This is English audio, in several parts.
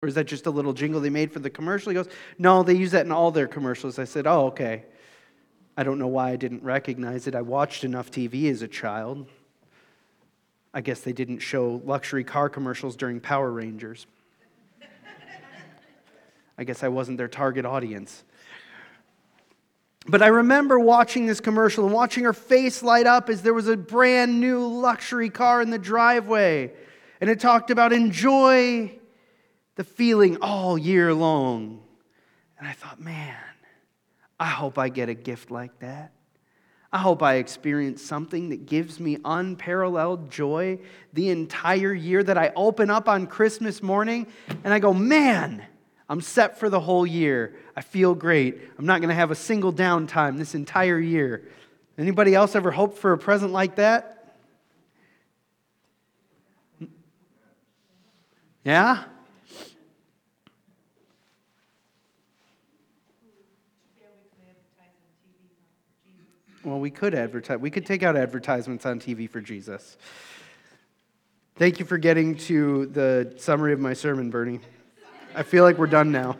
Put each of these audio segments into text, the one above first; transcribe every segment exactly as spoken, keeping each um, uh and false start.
Or is that just a little jingle they made for the commercial? He goes, no, they use that in all their commercials. I said, oh, okay. I don't know why I didn't recognize it. I watched enough T V as a child. I guess they didn't show luxury car commercials during Power Rangers. I guess I wasn't their target audience. But I remember watching this commercial and watching her face light up as there was a brand new luxury car in the driveway. And it talked about enjoy the feeling all year long. And I thought, man, I hope I get a gift like that. I hope I experience something that gives me unparalleled joy the entire year, that I open up on Christmas morning and I go, man, I'm set for the whole year. I feel great. I'm not going to have a single downtime this entire year. Anybody else ever hoped for a present like that? Yeah? Well, we could advertise. We could take out advertisements on T V for Jesus. Thank you for getting to the summary of my sermon, Bernie. I feel like we're done now.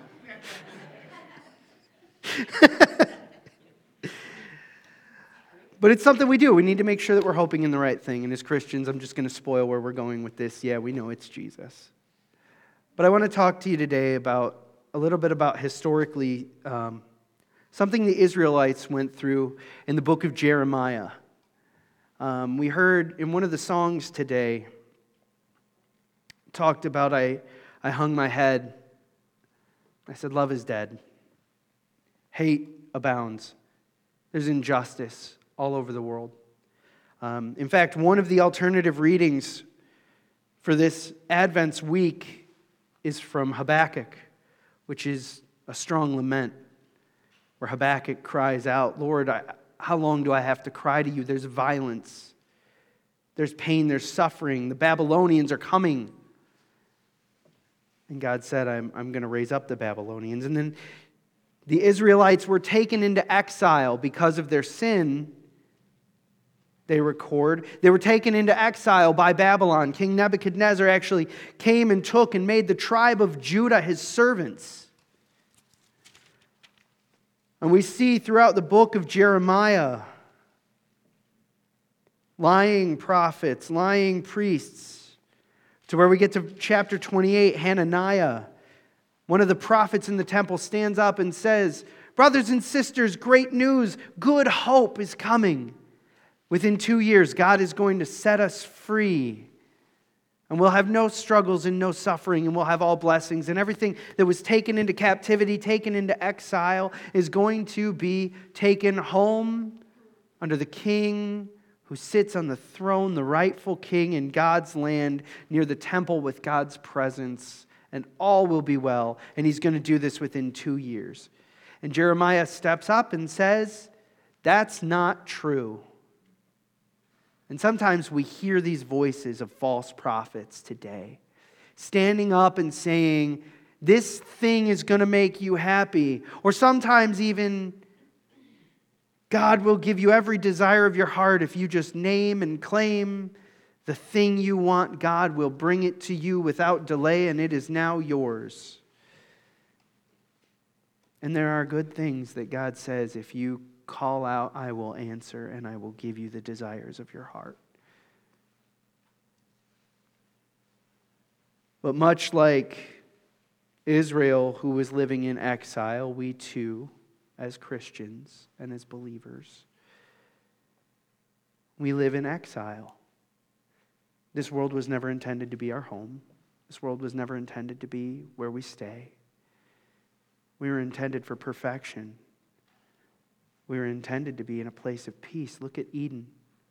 But it's something we do. We need to make sure that we're hoping in the right thing. And as Christians, I'm just going to spoil where we're going with this. Yeah, we know it's Jesus. But I want to talk to you today about a little bit about historically um, something the Israelites went through in the book of Jeremiah. Um, we heard in one of the songs today, talked about I, I hung my head. I said, love is dead. Hate abounds. There's injustice all over the world. Um, in fact, one of the alternative readings for this Advent week is from Habakkuk, which is a strong lament, where Habakkuk cries out, Lord, I, how long do I have to cry to you? There's violence. There's pain. There's suffering. The Babylonians are coming. And God said, I'm, I'm going to raise up the Babylonians. And then the Israelites were taken into exile because of their sin. They record. They were taken into exile by Babylon. King Nebuchadnezzar actually came and took and made the tribe of Judah his servants. And we see throughout the book of Jeremiah, lying prophets, lying priests, to where we get to chapter twenty-eight, Hananiah, one of the prophets in the temple, stands up and says, brothers and sisters, great news, good hope is coming. Within two years, God is going to set us free. And we'll have no struggles and no suffering, and we'll have all blessings. And everything that was taken into captivity, taken into exile, is going to be taken home under the king who sits on the throne, the rightful king in God's land, near the temple with God's presence. And all will be well. And he's going to do this within two years. And Jeremiah steps up and says, that's not true. And sometimes we hear these voices of false prophets today, standing up and saying, this thing is going to make you happy. Or sometimes even, God will give you every desire of your heart if you just name and claim the thing you want. God will bring it to you without delay, and it is now yours. And there are good things that God says, if you call out, I will answer, and I will give you the desires of your heart. But much like Israel, who was living in exile, we too, as Christians and as believers, we live in exile. This world was never intended to be our home. This world was never intended to be where we stay. We were intended for perfection. We were intended to be in a place of peace. Look at Eden.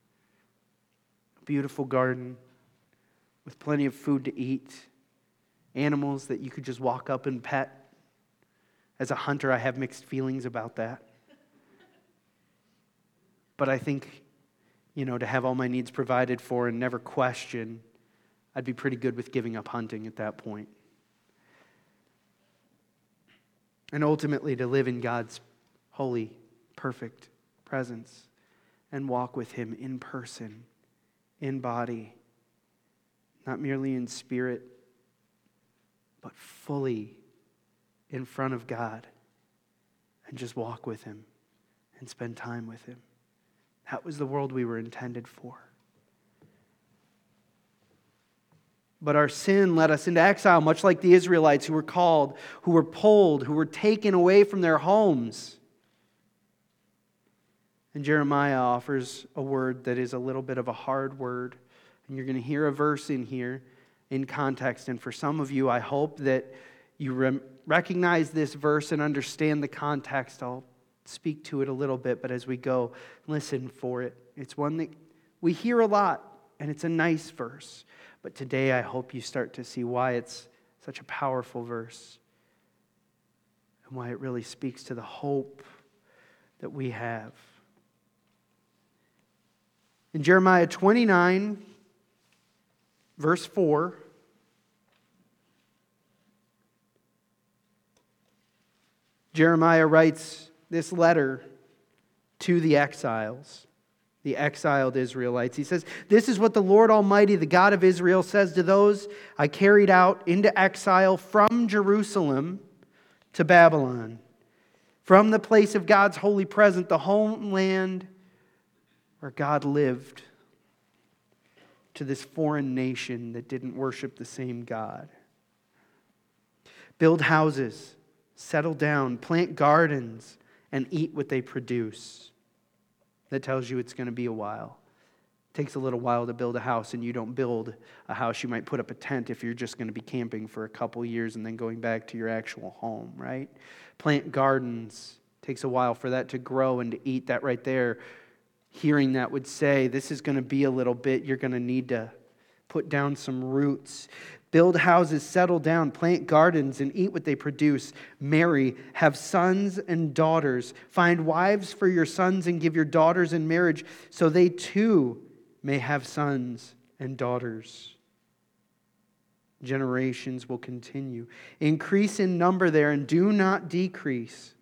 A beautiful garden with plenty of food to eat. Animals that you could just walk up and pet. As a hunter, I have mixed feelings about that. But I think, you know, to have all my needs provided for and never question, I'd be pretty good with giving up hunting at that point. And ultimately to live in God's holy, perfect presence and walk with Him in person, in body, not merely in spirit, but fully in front of God and just walk with Him and spend time with Him. That was the world we were intended for. But our sin led us into exile, much like the Israelites who were called, who were pulled, who were taken away from their homes. And Jeremiah offers a word that is a little bit of a hard word. And you're going to hear a verse in here in context. And for some of you, I hope that you re- recognize this verse and understand the context. I'll speak to it a little bit, but as we go, listen for it. It's one that we hear a lot, and it's a nice verse. But today I hope you start to see why it's such a powerful verse and why it really speaks to the hope that we have. In Jeremiah twenty-nine, verse four, Jeremiah writes this letter to the exiles, the exiled Israelites. He says, "This is what the Lord Almighty, the God of Israel, says to those I carried out into exile from Jerusalem to Babylon, from the place of God's holy presence, the homeland where God lived, to this foreign nation that didn't worship the same God. Build houses, settle down, plant gardens, and eat what they produce." That tells you it's going to be a while. It takes a little while to build a house, and you don't build a house. You might put up a tent if you're just going to be camping for a couple years and then going back to your actual home, right? Plant gardens. It takes a while for that to grow and to eat. That right there, hearing that would say, this is going to be a little bit. You're going to need to put down some roots. Build houses, settle down, plant gardens, and eat what they produce. Marry, have sons and daughters. Find wives for your sons and give your daughters in marriage, so they too may have sons and daughters. Generations will continue. Increase in number there and do not decrease.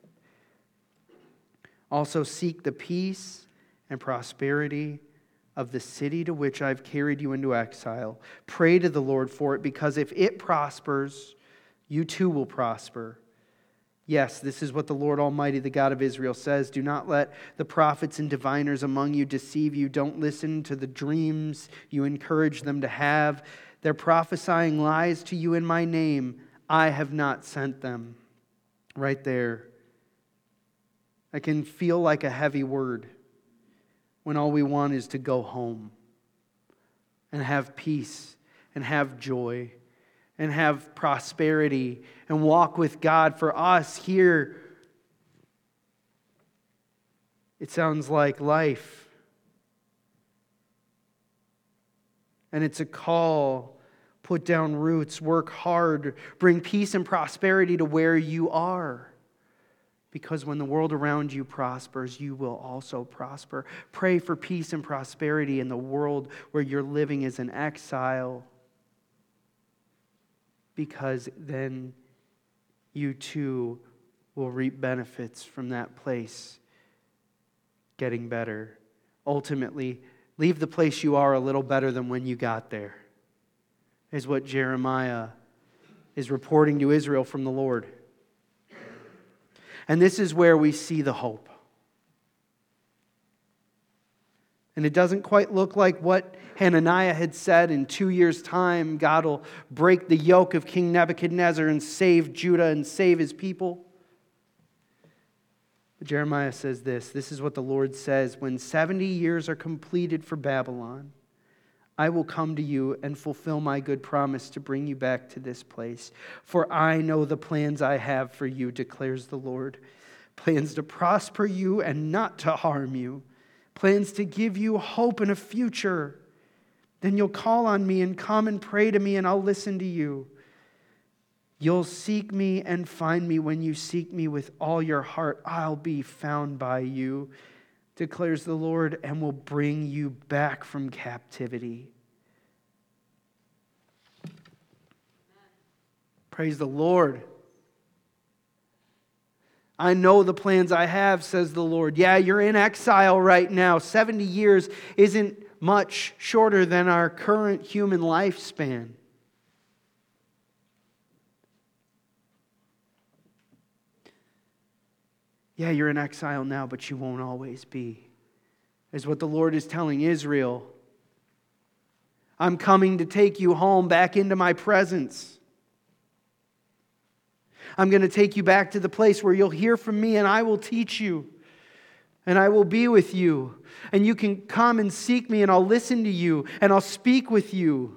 Also seek the peace and prosperity of the city to which I've carried you into exile. Pray to the Lord for it, because if it prospers, you too will prosper. Yes, this is what the Lord Almighty, the God of Israel, says. Do not let the prophets and diviners among you deceive you. Don't listen to the dreams you encourage them to have. They're prophesying lies to you in my name. I have not sent them. Right there. I can feel like a heavy word when all we want is to go home and have peace and have joy and have prosperity and walk with God. For us here, it sounds like life. And it's a call. Put down roots, work hard, bring peace and prosperity to where you are. Because when the world around you prospers, you will also prosper. Pray for peace and prosperity in the world where you're living as an exile. Because then you too will reap benefits from that place getting better. Ultimately, leave the place you are a little better than when you got there, is what Jeremiah is reporting to Israel from the Lord. And this is where we see the hope. And it doesn't quite look like what Hananiah had said. In two years' time, God will break the yoke of King Nebuchadnezzar and save Judah and save his people. But Jeremiah says this, this is what the Lord says, when seventy years are completed for Babylon, I will come to you and fulfill my good promise to bring you back to this place. For I know the plans I have for you, declares the Lord. Plans to prosper you and not to harm you. Plans to give you hope and a future. Then you'll call on me and come and pray to me, and I'll listen to you. You'll seek me and find me when you seek me with all your heart. I'll be found by you, declares the Lord, and will bring you back from captivity. Praise the Lord. I know the plans I have, says the Lord. Yeah, you're in exile right now. seventy years isn't much shorter than our current human lifespan. Yeah, you're in exile now, but you won't always be, is what the Lord is telling Israel. I'm coming to take you home, back into my presence. I'm going to take you back to the place where you'll hear from me, and I will teach you, and I will be with you. And you can come and seek me, and I'll listen to you, and I'll speak with you.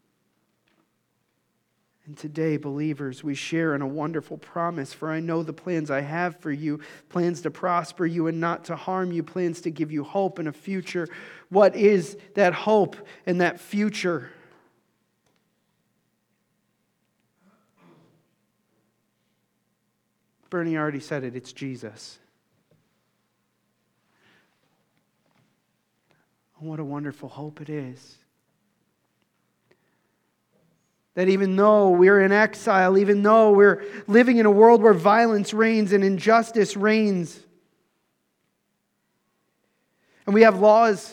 And today, believers, we share in a wonderful promise. For I know the plans I have for you, plans to prosper you and not to harm you, plans to give you hope and a future. What is that hope and that future? Bernie already said it, it's Jesus. What a wonderful hope it is. That even though we're in exile, even though we're living in a world where violence reigns and injustice reigns, and we have laws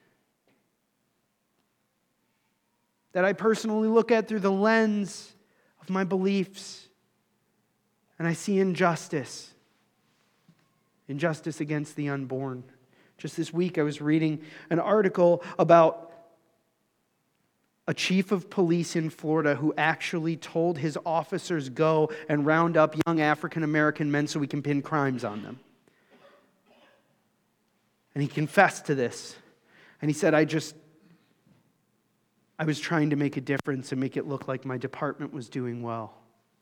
that I personally look at through the lens of my beliefs, and I see injustice, injustice against the unborn. Just this week I was reading an article about a chief of police in Florida who actually told his officers, go and round up young African American men so we can pin crimes on them. And he confessed to this. And he said, I just, I was trying to make a difference and make it look like my department was doing well.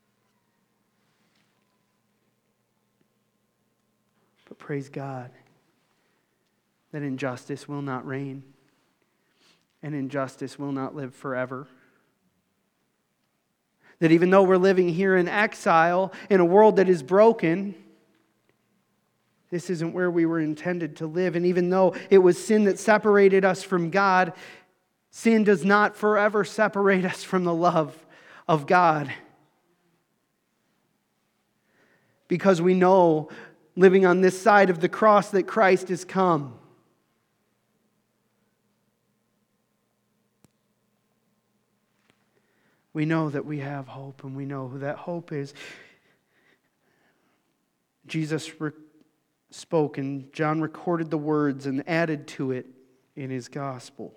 But praise God that injustice will not reign. And injustice will not live forever. That even though we're living here in exile, in a world that is broken, this isn't where we were intended to live. And even though it was sin that separated us from God, sin does not forever separate us from the love of God. Because we know, living on this side of the cross, that Christ has come. We know that we have hope, and we know who that hope is. Jesus re- spoke, and John recorded the words and added to it in his gospel.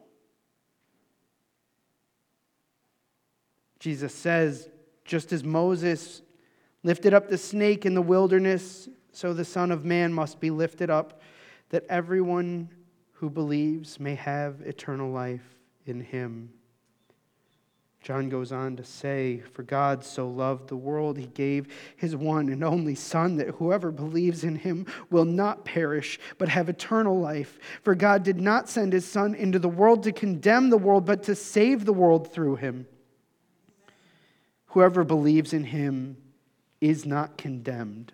Jesus says, just as Moses lifted up the snake in the wilderness, so the Son of Man must be lifted up, that everyone who believes may have eternal life in him. John goes on to say, for God so loved the world, he gave his one and only Son, that whoever believes in him will not perish, but have eternal life. For God did not send his Son into the world to condemn the world, but to save the world through him. Whoever believes in him is not condemned.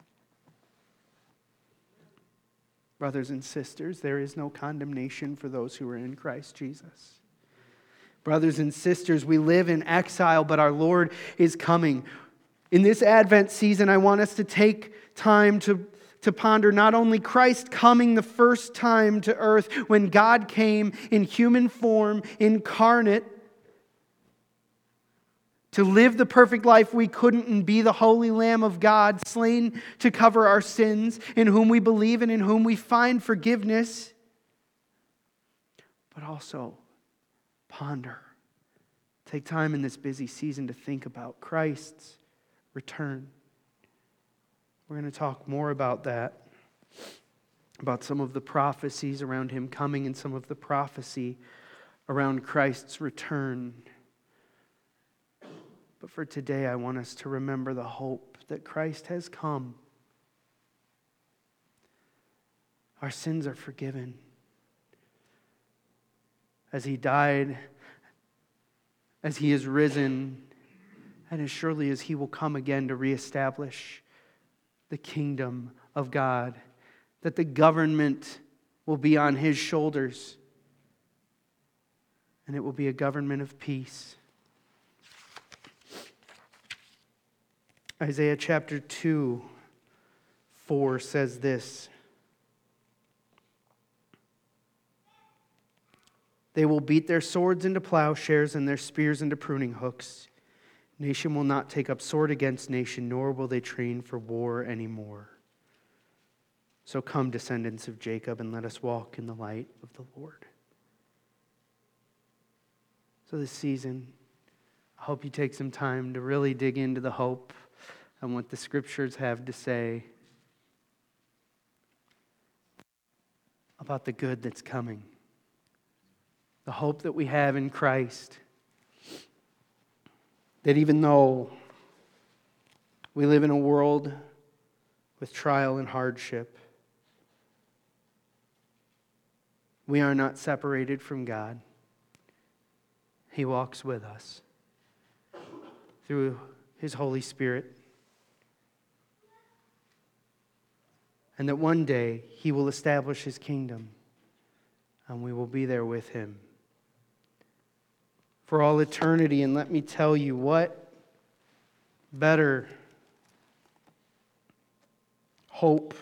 Brothers and sisters, there is no condemnation for those who are in Christ Jesus. Brothers and sisters, we live in exile, but our Lord is coming. In this Advent season, I want us to take time to, to ponder not only Christ coming the first time to earth, when God came in human form, incarnate, to live the perfect life we couldn't and be the holy Lamb of God, slain to cover our sins, in whom we believe and in whom we find forgiveness, but also ponder. Take time in this busy season to think about Christ's return. We're going to talk more about that, about some of the prophecies around him coming and some of the prophecy around Christ's return. But for today, I want us to remember the hope that Christ has come. Our sins are forgiven. As he died, as he is risen, and as surely as he will come again to reestablish the kingdom of God, that the government will be on his shoulders, and it will be a government of peace. Isaiah chapter two, four says this. They will beat their swords into plowshares and their spears into pruning hooks. Nation will not take up sword against nation, nor will they train for war anymore. So come, descendants of Jacob, and let us walk in the light of the Lord. So this season, I hope you take some time to really dig into the hope and what the Scriptures have to say about the good that's coming. The hope that we have in Christ. That even though we live in a world with trial and hardship, we are not separated from God. He walks with us through His Holy Spirit. And that one day He will establish His kingdom and we will be there with Him for all eternity. And let me tell you, what better hope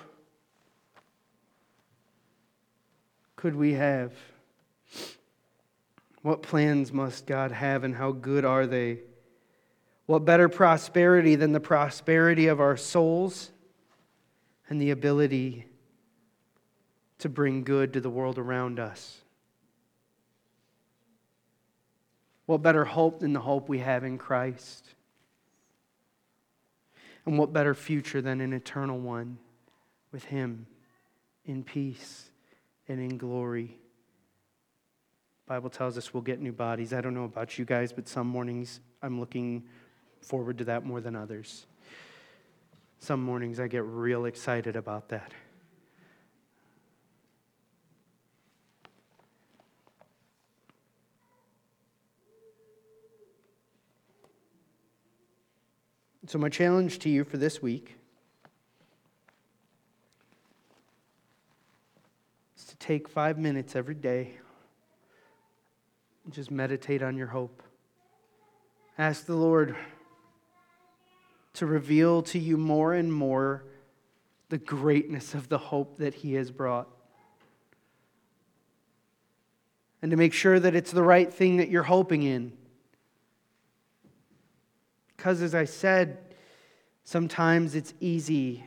could we have? What plans must God have, and how good are they? What better prosperity than the prosperity of our souls and the ability to bring good to the world around us? What better hope than the hope we have in Christ? And what better future than an eternal one with Him in peace and in glory? The Bible tells us we'll get new bodies. I don't know about you guys, but some mornings I'm looking forward to that more than others. Some mornings I get real excited about that. So my challenge to you for this week is to take five minutes every day and just meditate on your hope. Ask the Lord to reveal to you more and more the greatness of the hope that He has brought. And to make sure that it's the right thing that you're hoping in. Because as I said, sometimes it's easy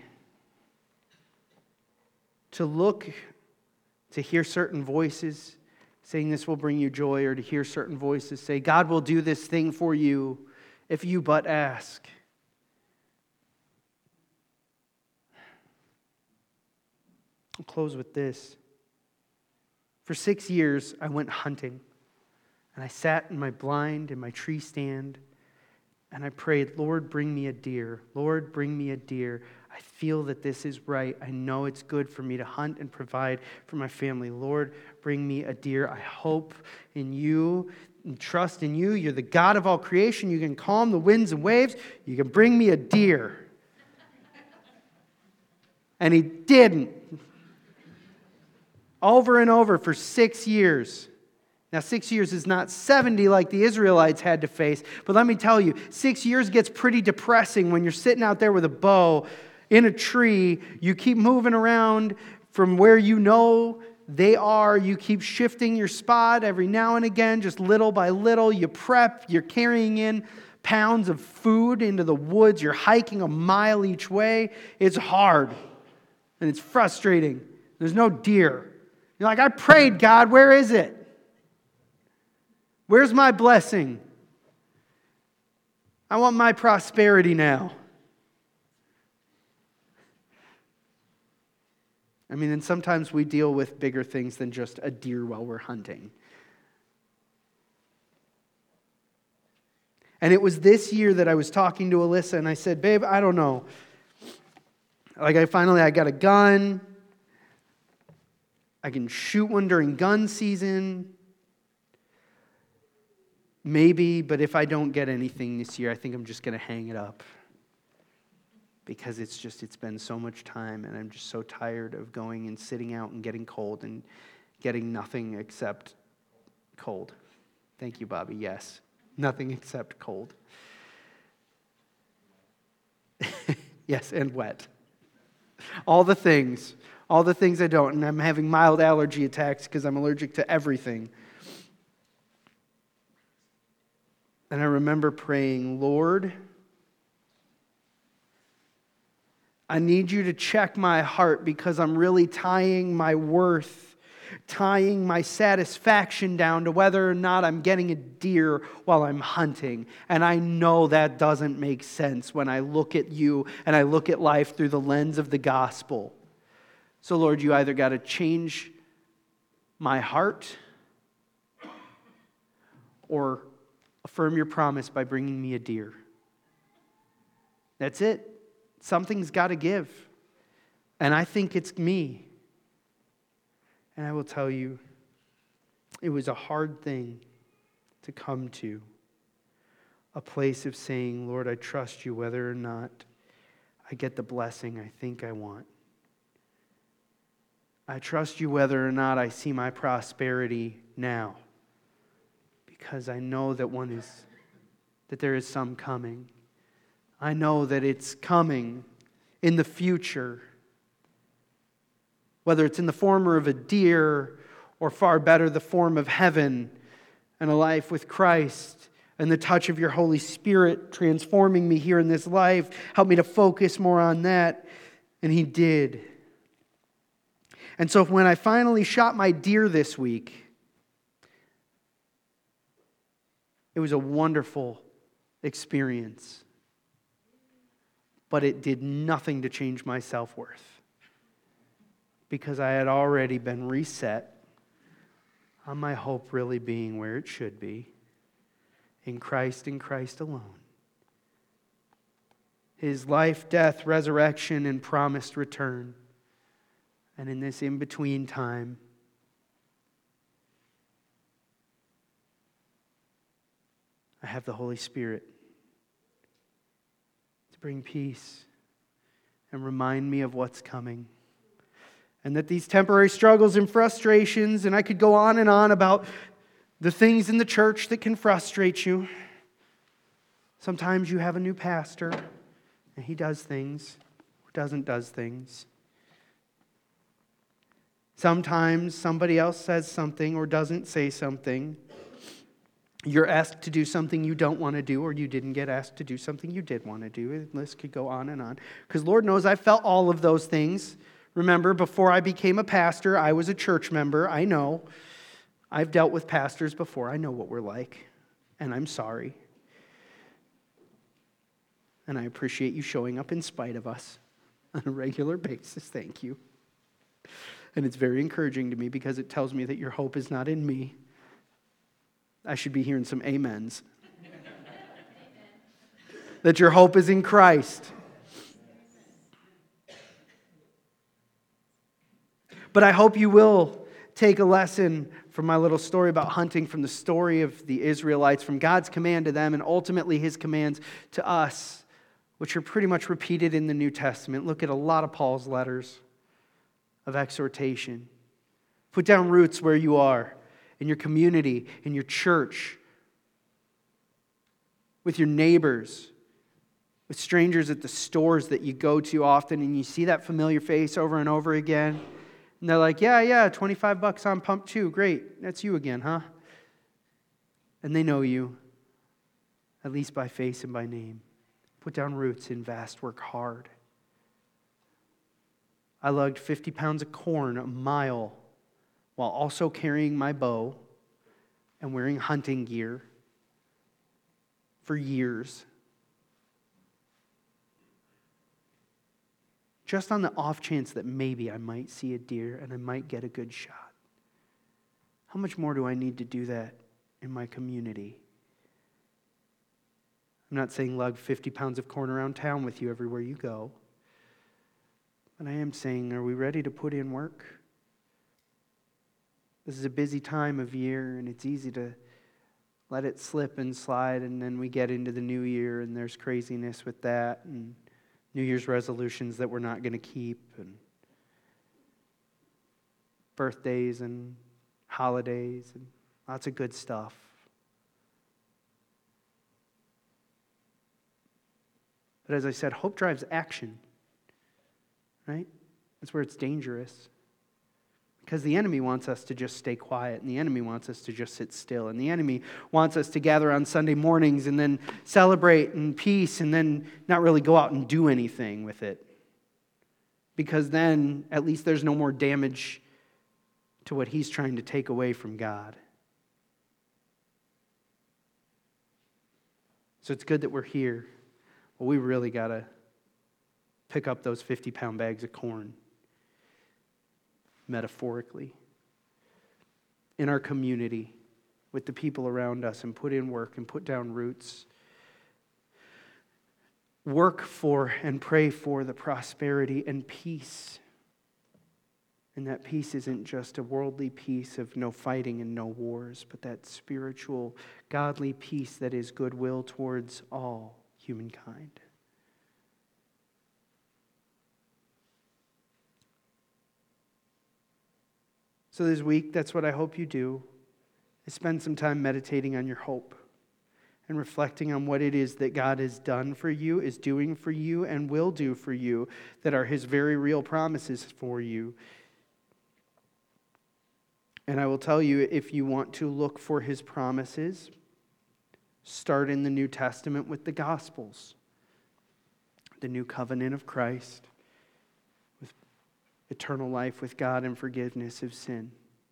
to look, to hear certain voices saying this will bring you joy, or to hear certain voices say, God will do this thing for you if you but ask. I'll close with this. For six years, I went hunting, and I sat in my blind in my tree stand, and I prayed, Lord, bring me a deer. Lord, bring me a deer. I feel that this is right. I know it's good for me to hunt and provide for my family. Lord, bring me a deer. I hope in you and trust in you. You're the God of all creation. You can calm the winds and waves. You can bring me a deer. And He didn't. Over and over for six years. Now, six years is not seventy like the Israelites had to face, but let me tell you, six years gets pretty depressing when you're sitting out there with a bow in a tree. You keep moving around from where you know they are. You keep shifting your spot every now and again, just little by little. You prep, you're carrying in pounds of food into the woods. You're hiking a mile each way. It's hard, and it's frustrating. There's no deer. You're like, I prayed, God, where is it? Where's my blessing? I want my prosperity now. I mean, and sometimes we deal with bigger things than just a deer while we're hunting. And it was this year that I was talking to Alyssa, and I said, babe, I don't know. Like, I finally, I got a gun. I can shoot one during gun season. Maybe, but if I don't get anything this year, I think I'm just going to hang it up. Because it's just, it's been so much time, and I'm just so tired of going and sitting out and getting cold and getting nothing except cold. Thank you, Bobby. Yes, nothing except cold. Yes, and wet. All the things. All the things I don't. And I'm having mild allergy attacks because I'm allergic to everything. And I remember praying, Lord, I need you to check my heart because I'm really tying my worth, tying my satisfaction down to whether or not I'm getting a deer while I'm hunting. And I know that doesn't make sense when I look at you and I look at life through the lens of the gospel. So Lord, you either got to change my heart or affirm your promise by bringing me a deer. That's it. Something's got to give. And I think it's me. And I will tell you, it was a hard thing to come to. A place of saying, Lord, I trust you whether or not I get the blessing I think I want. I trust you whether or not I see my prosperity now. Because I know that one is, that there is some coming. I know that it's coming in the future. Whether it's in the form of a deer or far better, the form of heaven and a life with Christ and the touch of your Holy Spirit transforming me here in this life. Help me to focus more on that. And He did. And so when I finally shot my deer this week, it was a wonderful experience. But it did nothing to change my self-worth. Because I had already been reset on my hope really being where it should be. In Christ and Christ alone. His life, death, resurrection, and promised return. And in this in-between time, I have the Holy Spirit to bring peace and remind me of what's coming. And that these temporary struggles and frustrations, and I could go on and on about the things in the church that can frustrate you. Sometimes you have a new pastor, and he does things, or doesn't does things. Sometimes somebody else says something or doesn't say something. You're asked to do something you don't want to do, or you didn't get asked to do something you did want to do. The list could go on and on. Because Lord knows I felt all of those things. Remember, before I became a pastor, I was a church member. I know. I've dealt with pastors before. I know what we're like. And I'm sorry. And I appreciate you showing up in spite of us on a regular basis. Thank you. And it's very encouraging to me because it tells me that your hope is not in me. I should be hearing some amens. That your hope is in Christ. But I hope you will take a lesson from my little story about hunting, from the story of the Israelites, from God's command to them, and ultimately His commands to us, which are pretty much repeated in the New Testament. Look at a lot of Paul's letters of exhortation. Put down roots where you are, in your community, in your church, with your neighbors, with strangers at the stores that you go to often, and you see that familiar face over and over again. And they're like, yeah, yeah, twenty-five bucks on pump two. Great. That's you again, huh? And they know you, at least by face and by name. Put down roots, invest, work hard. I lugged fifty pounds of corn a mile while also carrying my bow and wearing hunting gear for years. Just on the off chance that maybe I might see a deer and I might get a good shot. How much more do I need to do that in my community? I'm not saying lug fifty pounds of corn around town with you everywhere you go. But I am saying, are we ready to put in work? This is a busy time of year, and it's easy to let it slip and slide, and then we get into the new year, and there's craziness with that, and New Year's resolutions that we're not going to keep, and birthdays and holidays, and lots of good stuff. But as I said, hope drives action, right? That's where it's dangerous. Because the enemy wants us to just stay quiet, and the enemy wants us to just sit still, and the enemy wants us to gather on Sunday mornings and then celebrate in peace and then not really go out and do anything with it. because then at least there's no more damage to what he's trying to take away from God. So it's good that we're here. Well, we really got to pick up those fifty-pound bags of corn, metaphorically, in our community, with the people around us, and put in work and put down roots. Work for and pray for the prosperity and peace. And that peace isn't just a worldly peace of no fighting and no wars, but that spiritual, godly peace that is goodwill towards all humankind. So this week, that's what I hope you do, is spend some time meditating on your hope and reflecting on what it is that God has done for you, is doing for you, and will do for you, that are His very real promises for you. And I will tell you, if you want to look for His promises, start in the New Testament with the Gospels, the new covenant of Christ, with eternal life with God and forgiveness of sin.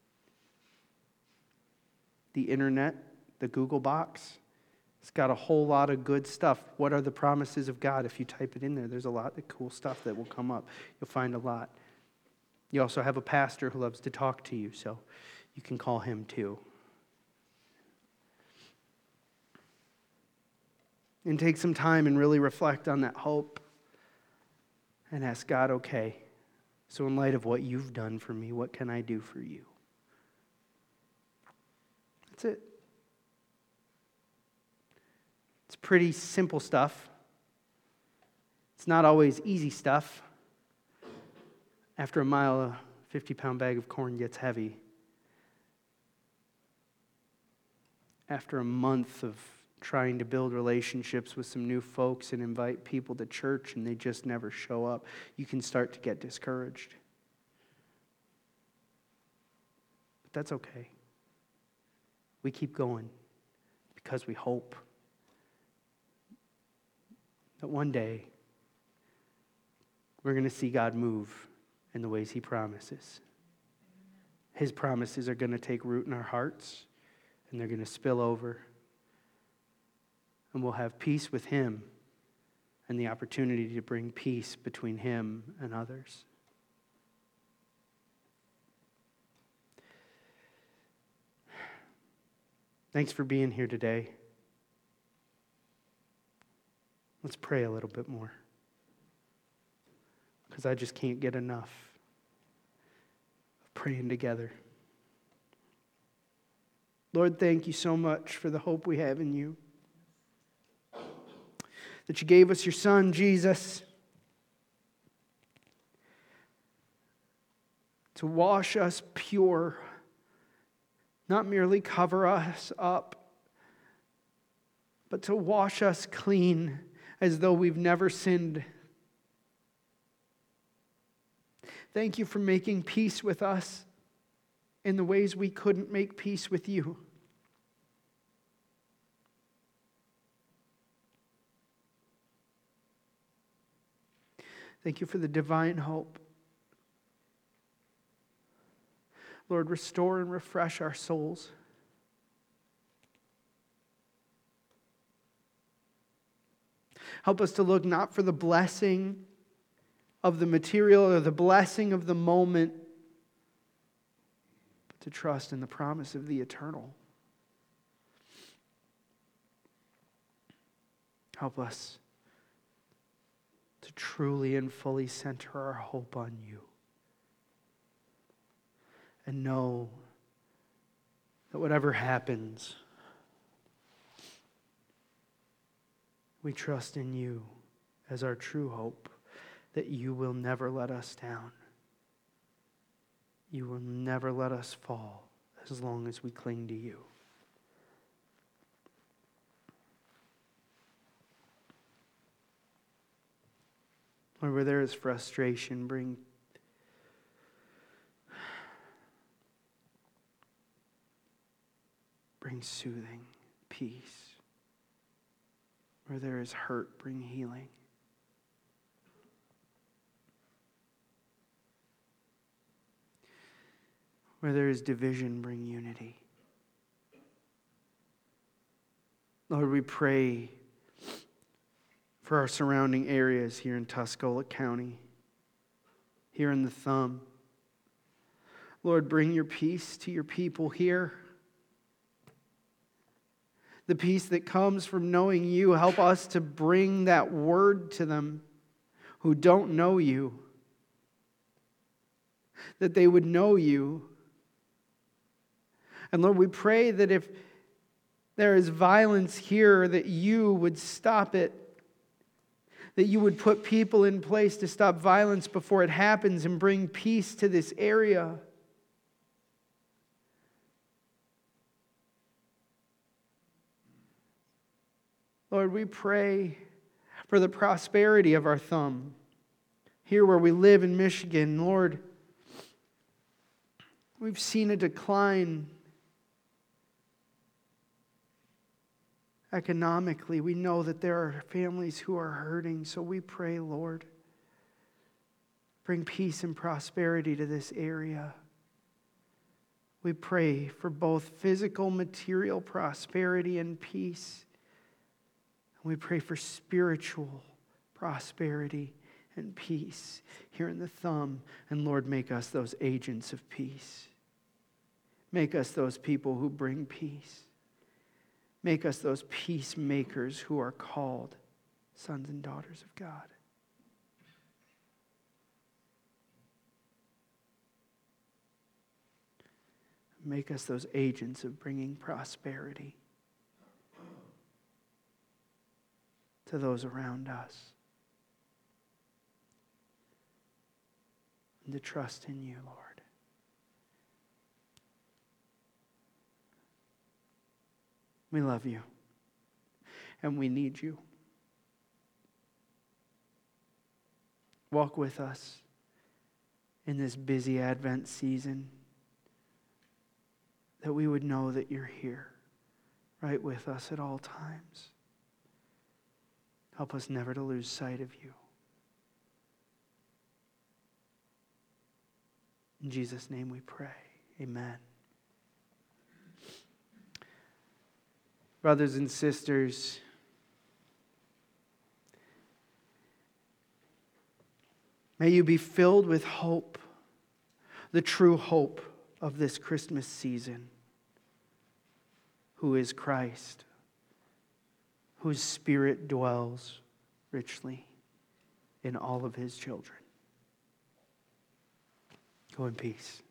The internet, the Google box, it's got a whole lot of good stuff. What are the promises of God? If you type it in there, there's a lot of cool stuff that will come up. You'll find a lot. You also have a pastor who loves to talk to you, so you can call him too. And take some time and really reflect on that hope and ask God, okay, so in light of what you've done for me, what can I do for you? That's it. It's pretty simple stuff. It's not always easy stuff. After a mile, a fifty-pound bag of corn gets heavy. After a month of trying to build relationships with some new folks and invite people to church and they just never show up, you can start to get discouraged. But that's okay. We keep going because we hope that one day we're going to see God move in the ways He promises. His promises are going to take root in our hearts, and they're going to spill over. And we'll have peace with Him and the opportunity to bring peace between Him and others. Thanks for being here today. Let's pray a little bit more, because I just can't get enough of praying together. Lord, thank you so much for the hope we have in you, that you gave us your Son, Jesus, to wash us pure, not merely cover us up, but to wash us clean as though we've never sinned. Thank you for making peace with us in the ways we couldn't make peace with you. Thank you for the divine hope. Lord, restore and refresh our souls. Help us to look not for the blessing of the material or the blessing of the moment, but to trust in the promise of the eternal. Help us to truly and fully center our hope on you and know that whatever happens, we trust in you as our true hope, that you will never let us down. You will never let us fall as long as we cling to you. Lord, where there is frustration, bring bring soothing, peace. Where there is hurt, bring healing. Where there is division, bring unity. Lord, we pray for our surrounding areas here in Tuscola County, here in the Thumb. Lord, bring your peace to your people here. The peace that comes from knowing you. Help us to bring that word to them who don't know you, that they would know you. And Lord, we pray that if there is violence here, that you would stop it, that you would put people in place to stop violence before it happens and bring peace to this area. Lord, we pray for the prosperity of our Thumb. Here where we live in Michigan, Lord, we've seen a decline economically. We know that there are families who are hurting, so we pray, Lord, bring peace and prosperity to this area. We pray for both physical, material prosperity and peace. We pray for spiritual prosperity and peace here in the Thumb. And Lord, make us those agents of peace. Make us those people who bring peace. Make us those peacemakers who are called sons and daughters of God. Make us those agents of bringing prosperity to those around us. And to trust in you, Lord. We love you. And we need you. Walk with us in this busy Advent season, that we would know that you're here, right with us at all times. Help us never to lose sight of you. In Jesus' name we pray. Amen. Brothers and sisters, may you be filled with hope, the true hope of this Christmas season, who is Christ, whose Spirit dwells richly in all of his children. Go in peace.